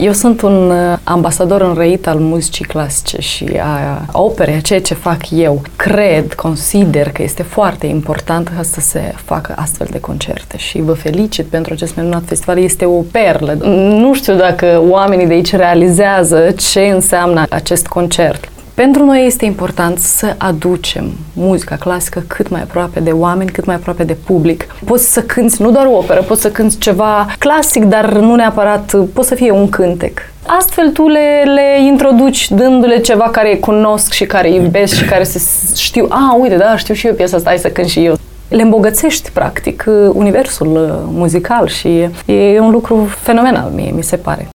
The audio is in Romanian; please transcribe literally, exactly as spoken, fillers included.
Eu sunt un ambasador înrăit al muzicii clasice și a operei, a ceea ce fac eu. Cred, consider că este foarte important să se facă astfel de concerte și vă felicit pentru acest minunat festival. Este o perlă. Nu știu dacă oamenii de aici realizează ce înseamnă acest concert. Pentru noi este important să aducem muzica clasică cât mai aproape de oameni, cât mai aproape de public. Poți să cânți nu doar o operă, poți să cânți ceva clasic, dar nu neapărat, poți să fie un cântec. Astfel tu le, le introduci dându-le ceva care cunosc și care iubesc și care se știu, a, uite, da, știu și eu piesa asta, hai să cânt și eu. Le îmbogățești, practic, universul muzical și e un lucru fenomenal, mie, mi se pare.